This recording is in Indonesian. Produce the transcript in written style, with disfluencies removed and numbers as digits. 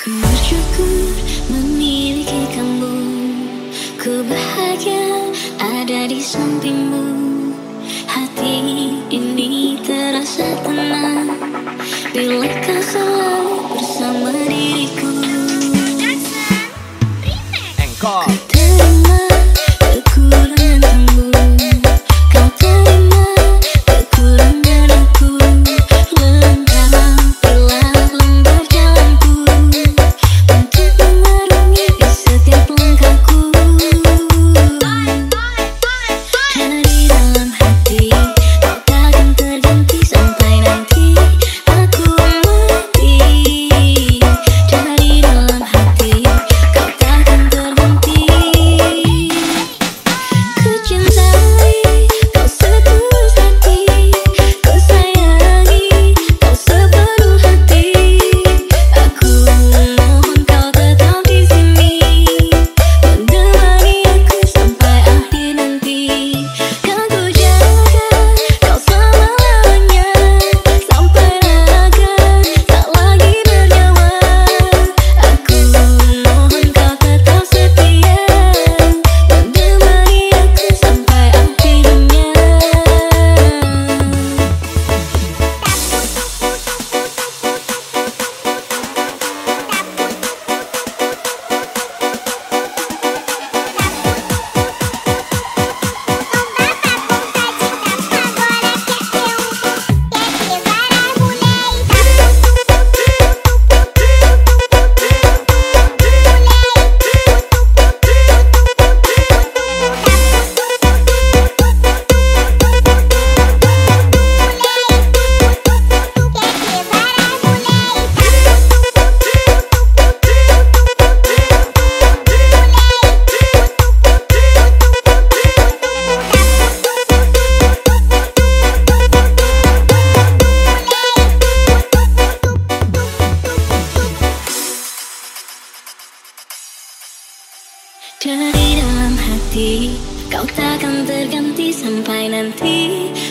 Ku bersyukur memiliki kamu. Ku bahagia ada di sampingmu. Hati ini terasa tenang bila kau selalu bersama diriku. Ku terima kekurangan kamu. Kau terima kekurangan aku. Lengkapilah lembar jalanku untuk mengarungi di setiap langkahku. Karena di dalam hati kau takkan terganti sampai nanti aku mati. Karena di dalam hati kau takkan terganti. Ku cintai kau setulus hati. Ku sayangi kau sepenuh hati. Aku mohon kau tetap di sini menemani aku sampai akhir nanti. Kan ku jaga kau selama-lamanya sampai raga tak lagi bernyawa. Aku mohon kau tetap setia menemani aku sampai akhirnya. Dari dalam hati kau takkan terganti sampai nanti